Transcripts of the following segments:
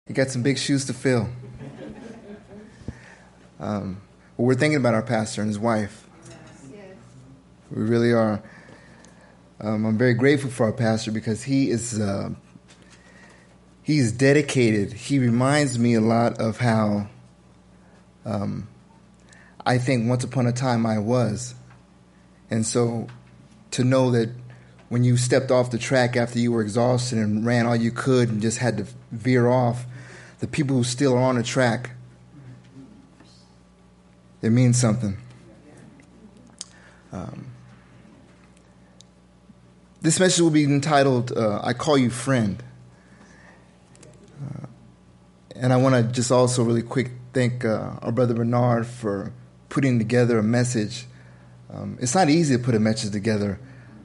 You got some big shoes to fill. We're thinking about our pastor and his wife. Yes. We really are. I'm very grateful for our pastor because he's dedicated. He reminds me a lot of how I think once upon a time I was. And so to know that when you stepped off the track after you were exhausted and ran all you could and just had to veer off, the people who still are on the track, it means something. This message will be entitled, I Call You Friend. And I want to just also really quick thank our brother Bernard for putting together a message. It's not easy to put a message together.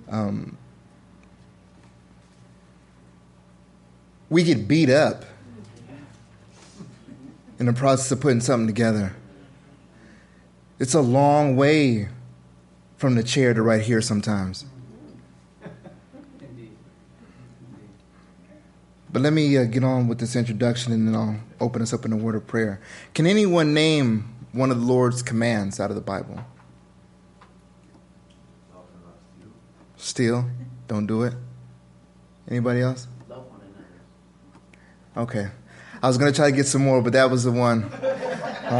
We get beat up in the process of putting something together. It's a long way from the chair to right here sometimes. But let me get on with this introduction and then I'll open us up in a word of prayer. Can anyone name one of the Lord's commands out of the Bible? Steal. Don't do it. Anybody else? Okay. I was going to try to get some more, but that was the one. All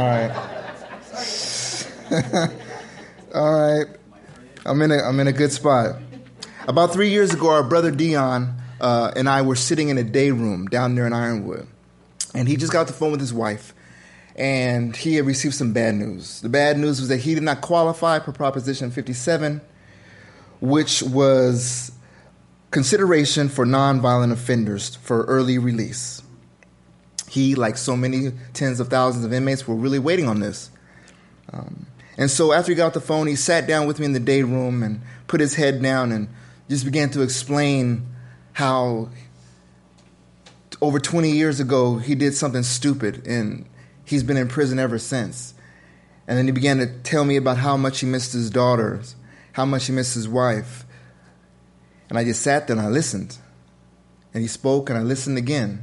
right. All right. I'm in a good spot. About 3 years ago, our brother Dion and I were sitting in a day room down there in Ironwood. And he just got off the phone with his wife. And he had received some bad news. The bad news was that he did not qualify for Proposition 57, which was consideration for nonviolent offenders for early release. He, like so many tens of thousands of inmates, were really waiting on this. And so after he got off the phone, he sat down with me in the day room and put his head down and just began to explain how over 20 years ago he did something stupid and he's been in prison ever since. And then he began to tell me about how much he missed his daughters, how much he missed his wife. And I just sat there and I listened. And he spoke and I listened again.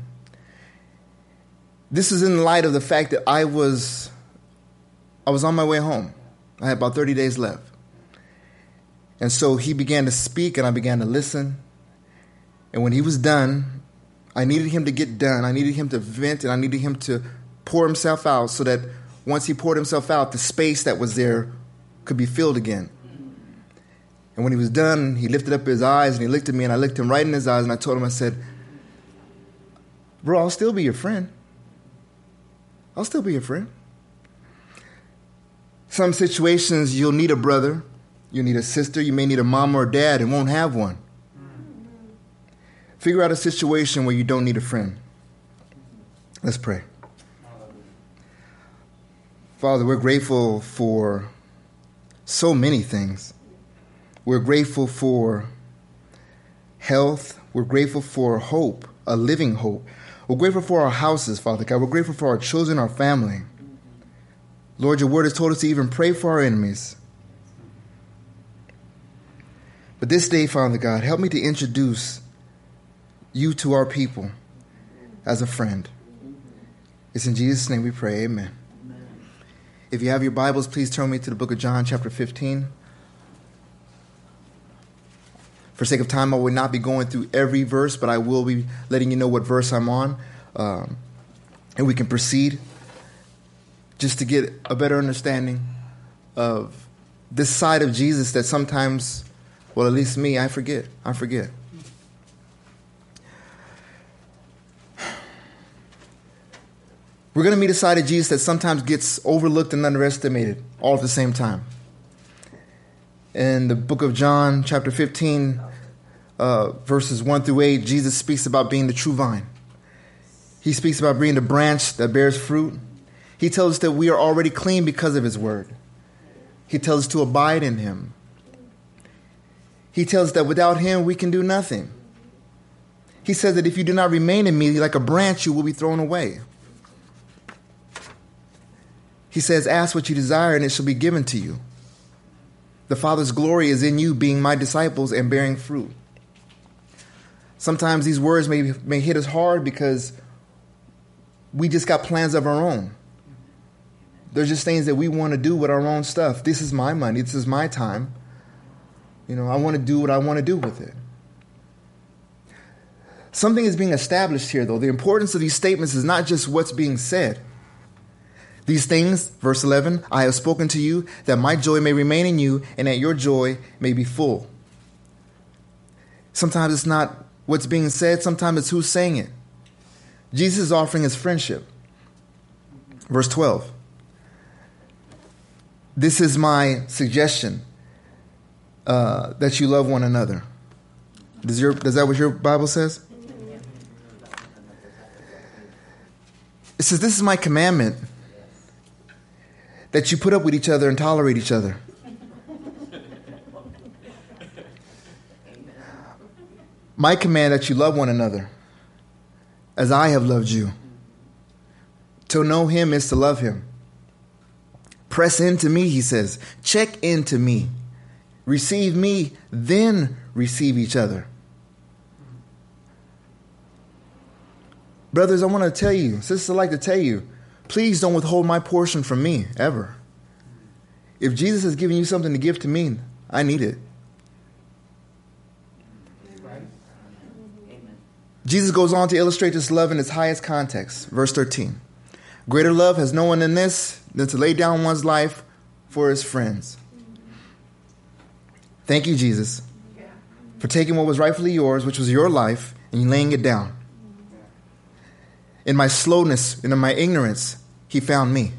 This is in light of the fact that I was on my way home. I had about 30 days left. And so he began to speak and I began to listen. And when he was done, I needed him to get done. I needed him to vent and I needed him to pour himself out so that once he poured himself out, the space that was there could be filled again. And when he was done, he lifted up his eyes and he looked at me and I looked him right in his eyes and I told him, I said, bro, I'll still be your friend. I'll still be your friend. Some situations you'll need a brother, you'll need a sister, you may need a mom or a dad and won't have one. Figure out a situation where you don't need a friend. Let's pray. Father, we're grateful for so many things. We're grateful for health. We're grateful for hope, a living hope. We're grateful for our houses, Father God. We're grateful for our children, our family. Lord, your word has told us to even pray for our enemies. But this day, Father God, help me to introduce you to our people as a friend. It's in Jesus' name we pray. Amen. If you have your Bibles, please turn me to the book of John, chapter 15. For sake of time, I will not be going through every verse, but I will be letting you know what verse I'm on. And we can proceed just to get a better understanding of this side of Jesus that sometimes, well, at least me, I forget. We're going to meet a side of Jesus that sometimes gets overlooked and underestimated all at the same time. In the book of John, chapter 15, verses 1 through 8, Jesus speaks about being the true vine. He speaks about being the branch that bears fruit. He tells us that we are already clean because of his word. He tells us to abide in him. He tells us that without him, we can do nothing. He says that if you do not remain in me, like a branch, you will be thrown away. He says, ask what you desire and it shall be given to you. The Father's glory is in you being my disciples and bearing fruit. Sometimes these words may hit us hard because we just got plans of our own. There's just things that we want to do with our own stuff. This is my money. This is my time. I want to do what I want to do with it. Something is being established here, though. The importance of these statements is not just what's being said. These things, verse 11, I have spoken to you, that my joy may remain in you, and that your joy may be full. Sometimes it's not what's being said. Sometimes it's who's saying it. Jesus is offering his friendship. Verse 12. This is my suggestion, that you love one another. Does that what your Bible says? It says, this is my commandment, that you put up with each other and tolerate each other. My command, that you love one another as I have loved you. To know him is to love him. Press into me, he says. Check into me. Receive me, then receive each other. Brothers, I want to tell you, sisters, I'd like to tell you, please don't withhold my portion from me, ever. If Jesus has given you something to give to me, I need it. Jesus goes on to illustrate this love in its highest context. Verse 13. Greater love has no one than this, than to lay down one's life for his friends. Thank you, Jesus, for taking what was rightfully yours, which was your life, and laying it down. In my slowness and in my ignorance, he found me.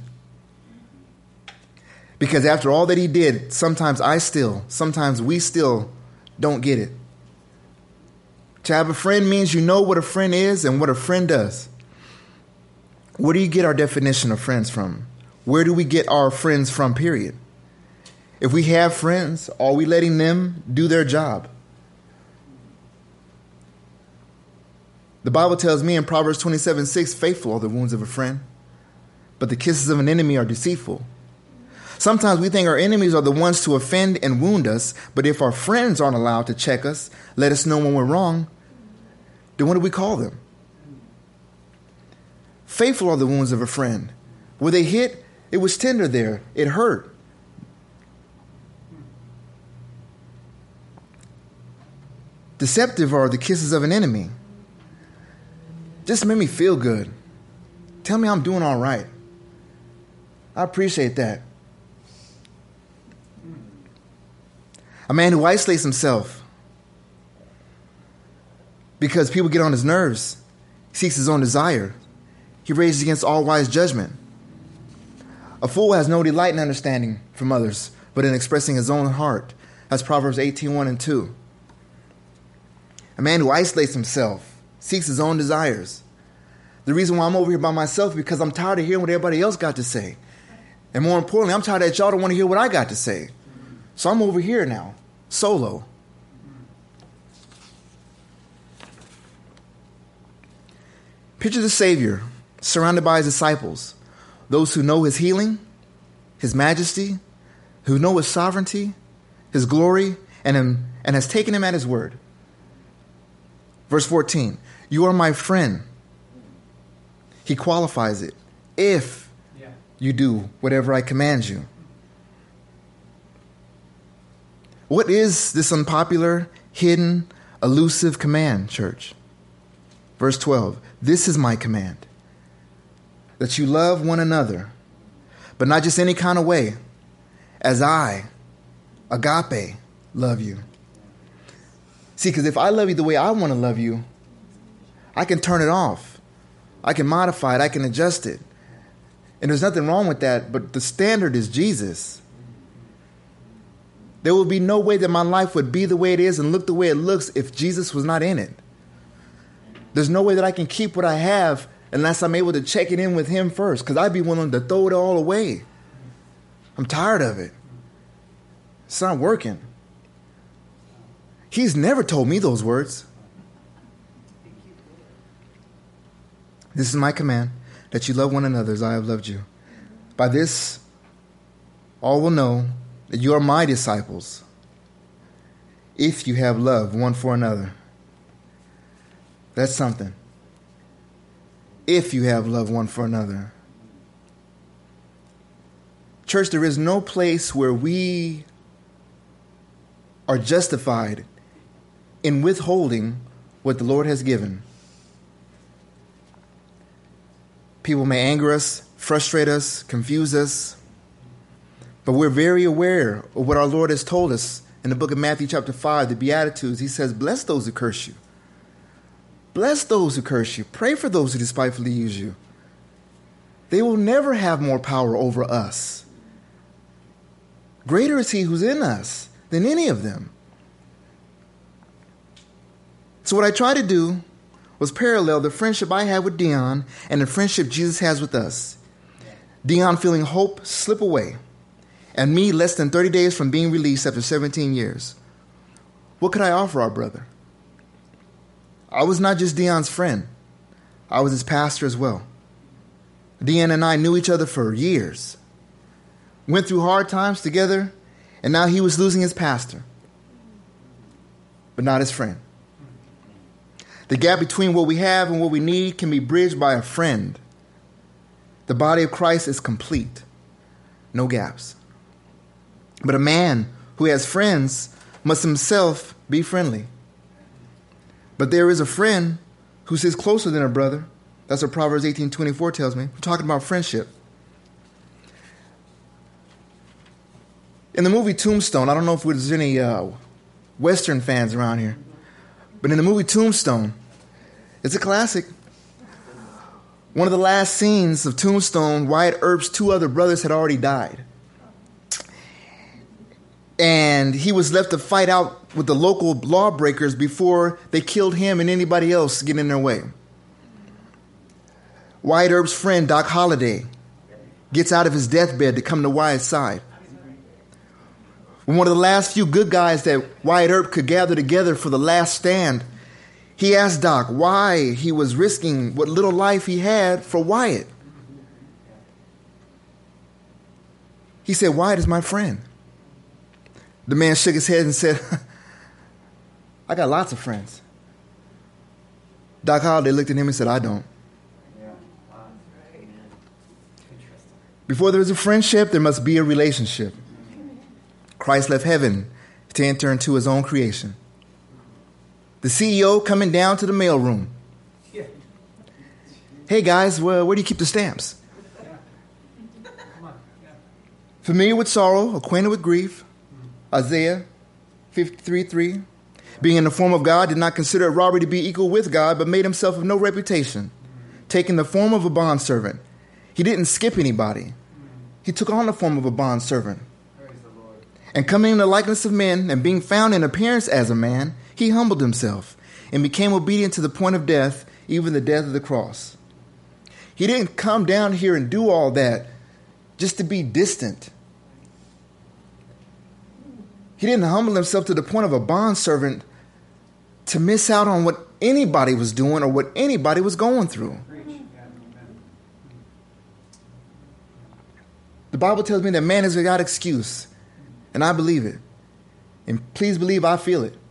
Because after all that he did, sometimes we still don't get it. To have a friend means you know what a friend is and what a friend does. Where do you get our definition of friends from? Where do we get our friends from, period? If we have friends, are we letting them do their job? The Bible tells me in Proverbs 27:6, faithful are the wounds of a friend, but the kisses of an enemy are deceitful. Sometimes we think our enemies are the ones to offend and wound us, but if our friends aren't allowed to check us, let us know when we're wrong, then what do we call them? Faithful are the wounds of a friend. Where they hit, it was tender there. It hurt. Deceptive are the kisses of an enemy. Just made me feel good. Tell me I'm doing all right. I appreciate that. A man who isolates himself because people get on his nerves, seeks his own desire. He rages against all wise judgment. A fool has no delight in understanding from others, but in expressing his own heart. That's Proverbs 18:1 and 2. A man who isolates himself seeks his own desires. The reason why I'm over here by myself is because I'm tired of hearing what everybody else got to say. And more importantly, I'm tired that y'all don't want to hear what I got to say. So I'm over here now, solo. Picture the Savior surrounded by his disciples, those who know his healing, his majesty, who know his sovereignty, his glory, and has taken him at his word. Verse 14, you are my friend. He qualifies it. If you do whatever I command you. What is this unpopular, hidden, elusive command, church? Verse 12, this is my command, that you love one another, but not just any kind of way, as I, agape, love you. See, because if I love you the way I want to love you, I can turn it off. I can modify it. I can adjust it. And there's nothing wrong with that, but the standard is Jesus. There will be no way that my life would be the way it is and look the way it looks if Jesus was not in it. There's no way that I can keep what I have unless I'm able to check it in with him first, because I'd be willing to throw it all away. I'm tired of it. It's not working. He's never told me those words. This is my command, that you love one another as I have loved you. By this, all will know that you are my disciples, if you have love one for another. That's something. if you have love one for another. Church, there is no place where we are justified in withholding what the Lord has given. People may anger us, frustrate us, confuse us, but we're very aware of what our Lord has told us in the book of Matthew chapter 5, the Beatitudes. He says, bless those who curse you. Bless those who curse you. Pray for those who despitefully use you. They will never have more power over us. Greater is he who's in us than any of them. So what I try to do was parallel the friendship I had with Dion and the friendship Jesus has with us. Dion feeling hope slip away, and me less than 30 days from being released after 17 years. What could I offer our brother? I was not just Dion's friend. I was his pastor as well. Dion and I knew each other for years. Went through hard times together, and now he was losing his pastor, but not his friend. The gap between what we have and what we need can be bridged by a friend. The body of Christ is complete. No gaps. But a man who has friends must himself be friendly. But there is a friend who sits closer than a brother. That's what Proverbs 18:24 tells me. We're talking about friendship. In the movie Tombstone, I don't know if there's any Western fans around here, but in the movie Tombstone, it's a classic. One of the last scenes of Tombstone, Wyatt Earp's two other brothers had already died. And he was left to fight out with the local lawbreakers before they killed him and anybody else getting in their way. Wyatt Earp's friend, Doc Holliday, gets out of his deathbed to come to Wyatt's side. When one of the last few good guys that Wyatt Earp could gather together for the last stand, he asked Doc why he was risking what little life he had for Wyatt. He said, Wyatt is my friend. The man shook his head and said, I got lots of friends. Doc Holliday looked at him and said, I don't. Before there is a friendship, there must be a relationship. Christ left heaven to enter into his own creation. The CEO coming down to the mailroom. Hey guys, where do you keep the stamps? Familiar with sorrow, acquainted with grief. Isaiah 53:3. Being in the form of God, did not consider it robbery to be equal with God, but made himself of no reputation, taking the form of a bondservant. He didn't skip anybody. He took on the form of a bondservant. And coming in the likeness of men, and being found in appearance as a man, he humbled himself and became obedient to the point of death, even the death of the cross. He didn't come down here and do all that just to be distant. He didn't humble himself to the point of a bondservant to miss out on what anybody was doing or what anybody was going through. The Bible tells me that man is without excuse, and I believe it. And please believe I feel it.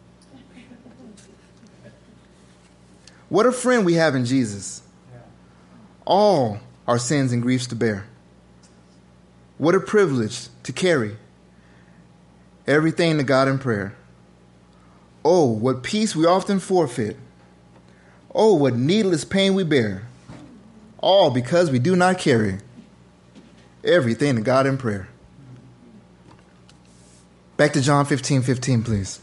What a friend we have in Jesus. All our sins and griefs to bear. What a privilege to carry everything to God in prayer. Oh, what peace we often forfeit. Oh, what needless pain we bear. All because we do not carry everything to God in prayer. Back to John 15:15, please.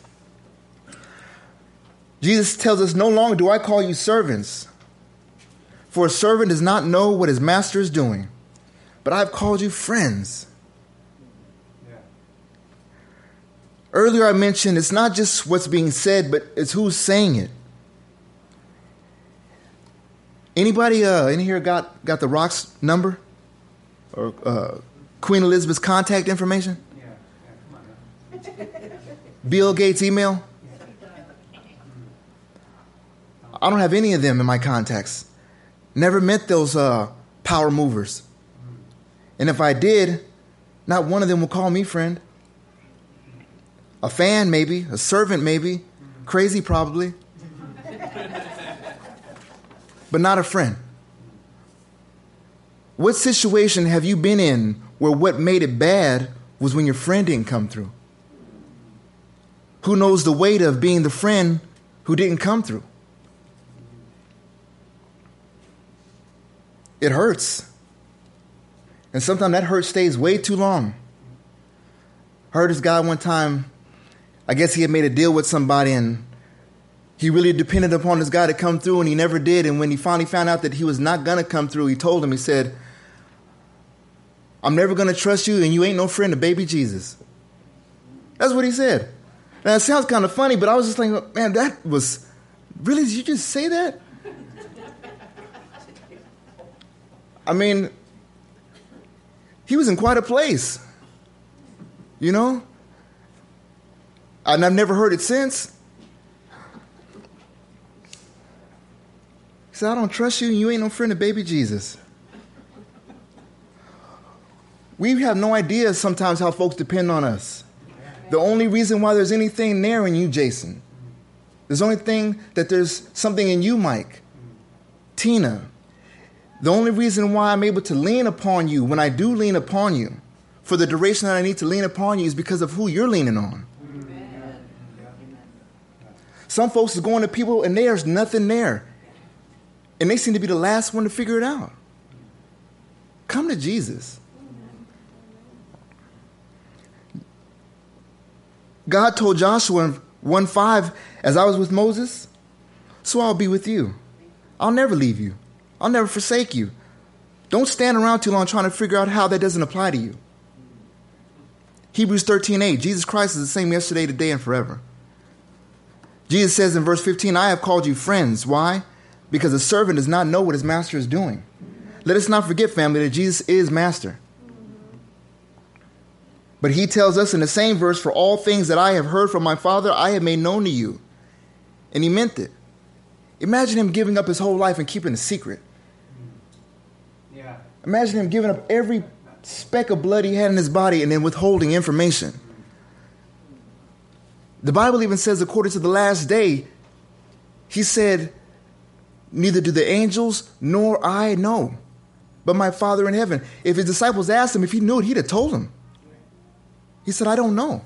Jesus tells us, no longer do I call you servants, for a servant does not know what his master is doing, but I've called you friends. Earlier I mentioned it's not just what's being said, but it's who's saying it. Anybody in here got the Rock's number? Or Queen Elizabeth's contact information? Bill Gates' email? I don't have any of them in my contacts. Never met those power movers. And if I did, not one of them will call me friend. A fan, maybe. A servant, maybe. Crazy, probably. But not a friend. What situation have you been in where what made it bad was when your friend didn't come through? Who knows the weight of being the friend who didn't come through? It hurts. And sometimes that hurt stays way too long. I heard this guy one time, I guess he had made a deal with somebody and he really depended upon this guy to come through and he never did. And when he finally found out that he was not going to come through, he told him, he said, I'm never going to trust you and you ain't no friend of baby Jesus. That's what he said. Now, it sounds kind of funny, but I was just like, man, that was, really, did you just say that? I mean, he was in quite a place, you know? And I've never heard it since. He said, I don't trust you and you ain't no friend of baby Jesus. We have no idea sometimes how folks depend on us. The only reason why there's anything there in you, Jason, there's only thing that there's something in you, Mike, Tina. The only reason why I'm able to lean upon you when I do lean upon you for the duration that I need to lean upon you is because of who you're leaning on. Amen. Some folks are going to people and there's nothing there. And they seem to be the last one to figure it out. Come to Jesus. God told Joshua in 1:5, as I was with Moses, so I'll be with you. I'll never leave you. I'll never forsake you. Don't stand around too long trying to figure out how that doesn't apply to you. Hebrews 13:8, Jesus Christ is the same yesterday, today, and forever. Jesus says in verse 15, I have called you friends. Why? Because a servant does not know what his master is doing. Let us not forget, family, that Jesus is master. But he tells us in the same verse, for all things that I have heard from my Father, I have made known to you. And he meant it. Imagine him giving up his whole life and keeping a secret. Yeah. Imagine him giving up every speck of blood he had in his body and then withholding information. The Bible even says, according to the last day, he said, neither do the angels nor I know, but my Father in heaven. If his disciples asked him if he knew it, he'd have told them. He said, I don't know.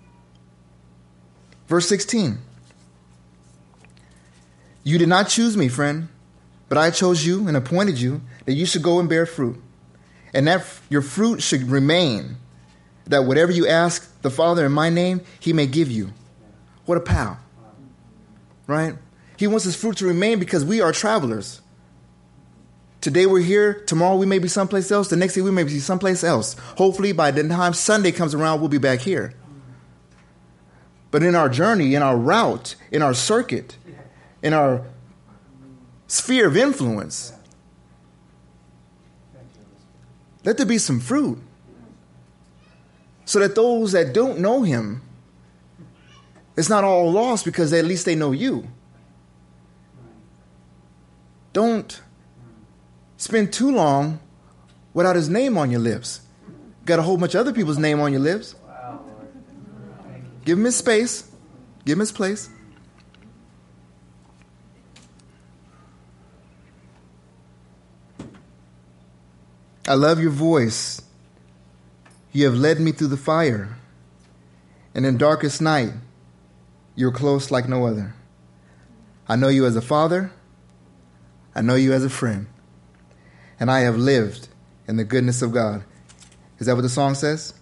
Verse 16. You did not choose me, friend, but I chose you and appointed you that you should go and bear fruit, and that your fruit should remain, that whatever you ask the Father in my name, he may give you. What a pal, right? He wants his fruit to remain because we are travelers. Today we're here. Tomorrow we may be someplace else. The next day we may be someplace else. Hopefully by the time Sunday comes around, we'll be back here. But in our journey, in our route, in our circuit, in our sphere of influence, let there be some fruit. So that those that don't know him, it's not all lost because at least they know you. Don't spend too long without his name on your lips. Got a whole bunch of other people's name on your lips. Give him his space. Give him his place. I love your voice. You have led me through the fire. And in darkest night, you're close like no other. I know you as a father. I know you as a friend. And I have lived in the goodness of God. Is that what the song says?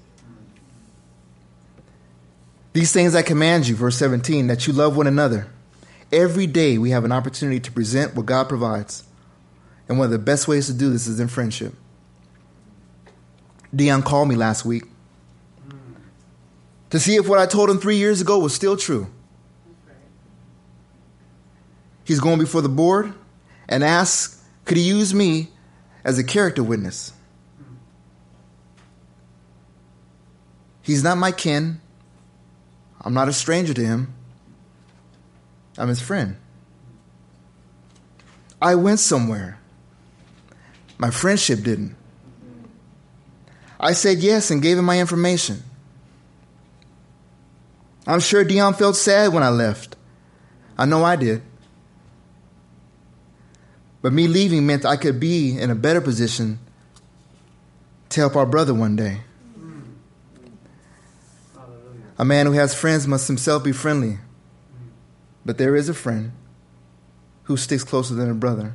These things I command you, verse 17, that you love one another. Every day we have an opportunity to present what God provides. And one of the best ways to do this is in friendship. Dion called me last week to see if what I told him 3 years ago was still true. He's going before the board and asks, could he use me as a character witness? He's not my kin. I'm not a stranger to him. I'm his friend. I went somewhere. My friendship didn't. I said yes and gave him my information. I'm sure Dion felt sad when I left. I know I did. But me leaving meant I could be in a better position to help our brother one day. A man who has friends must himself be friendly. But there is a friend who sticks closer than a brother.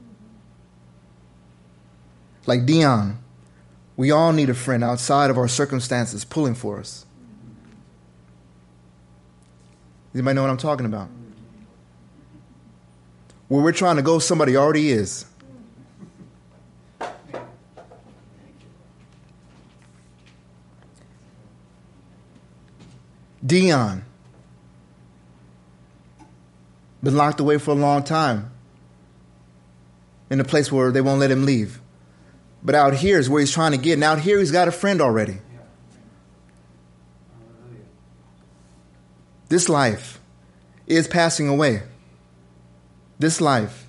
Like Dion, we all need a friend outside of our circumstances pulling for us. Anybody know what I'm talking about? Where we're trying to go, somebody already is. Dion been locked away for a long time in a place where they won't let him leave. But out here is where he's trying to get. And out here he's got a friend already. This life is passing away. This life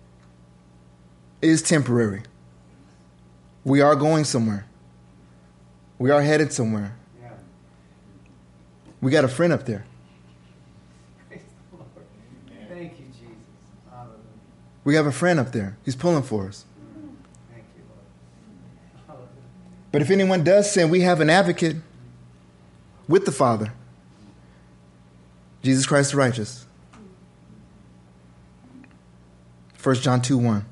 is temporary. We are going somewhere. We are headed somewhere. We got a friend up there. Thank you, Jesus. Hallelujah. We have a friend up there. He's pulling for us. Thank you, Lord. Hallelujah. But if anyone does sin, we have an advocate with the Father, Jesus Christ the righteous. 1 John 2:1.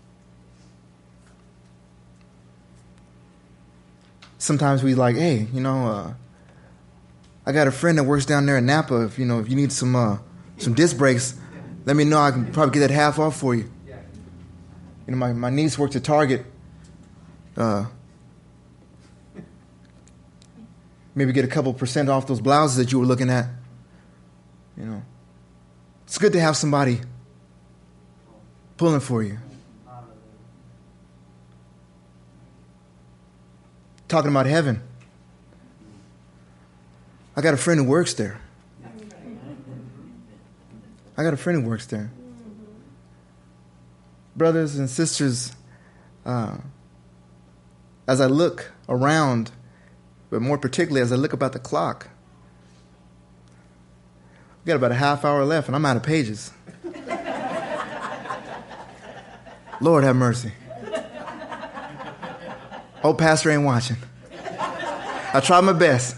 Sometimes we like, hey, I got a friend that works down there in Napa. If you need some disc brakes, let me know. I can probably get that half off for you. My niece works at Target. Maybe get a couple % off those blouses that you were looking at. It's good to have somebody pulling for you. Talking about heaven. I got a friend who works there. Brothers and sisters, as I look around, but more particularly as I look about the clock, we got about a half hour left and I'm out of pages. Lord have mercy. Hope Pastor ain't watching. I tried my best.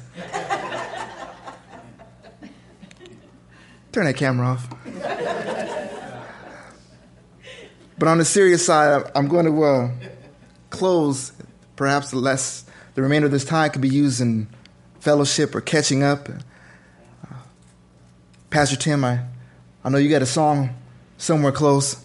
Turn that camera off. But on the serious side, I'm going to close. Perhaps the remainder of this time could be used in fellowship or catching up. Pastor Tim, I know you got a song somewhere close.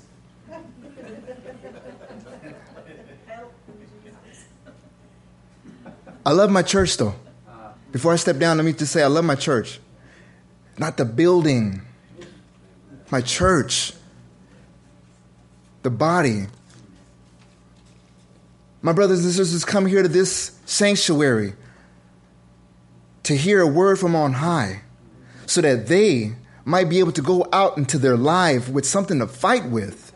I love my church, though. Before I step down, let me just say I love my church. Not the building. My church. The body. My brothers and sisters come here to this sanctuary to hear a word from on high so that they might be able to go out into their life with something to fight with.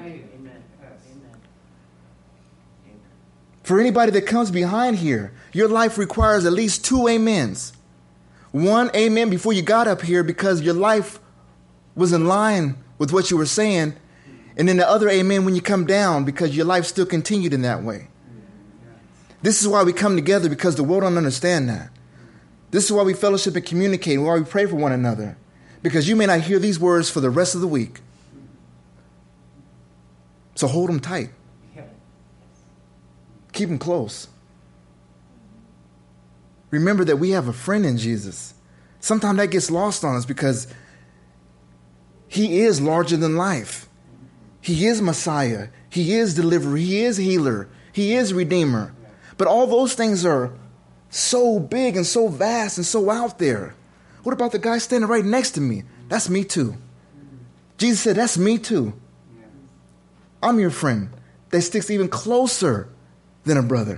For anybody that comes behind here, your life requires at least 2 amens. 1 amen before you got up here because your life was in line with what you were saying. And then the other amen when you come down because your life still continued in that way. This is why we come together, because the world don't understand that. This is why we fellowship and communicate, why we pray for one another. Because you may not hear these words for the rest of the week. So hold them tight. Keep them close. Remember that we have a friend in Jesus. Sometimes that gets lost on us because he is larger than life. He is Messiah. He is deliverer. He is healer. He is redeemer. But all those things are so big and so vast and so out there. What about the guy standing right next to me? That's me too. Jesus said, that's me too. I'm your friend that sticks even closer than a brother.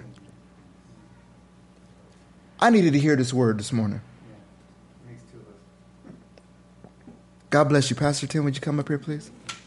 I needed to hear this word this morning. God bless you. Pastor Tim, would you come up here, please?